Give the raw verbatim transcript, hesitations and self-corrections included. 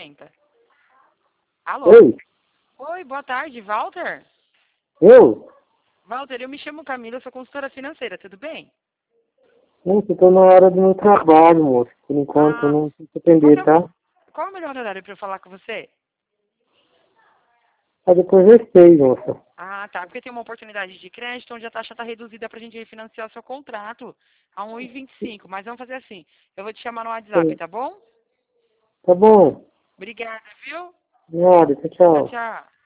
sessenta. Alô? Oi? Oi, boa tarde, Walter? Eu? Walter, eu me chamo Camila, eu sou consultora financeira, tudo bem? Nossa, eu tô na hora do meu trabalho, moço. Por enquanto, eu Ah, não preciso qual, que atender, é, tá? qual é o melhor horário para eu falar com você? Aí depois eu sei, moça. Ah, tá, porque tem uma oportunidade de crédito onde a taxa está reduzida para a gente refinanciar o seu contrato a um vírgula vinte e cinco. Mas vamos fazer assim, eu vou te chamar no WhatsApp, tá bom? Tá bom. Obrigada, viu? Nada, tchau, Tchau, tchau. tchau.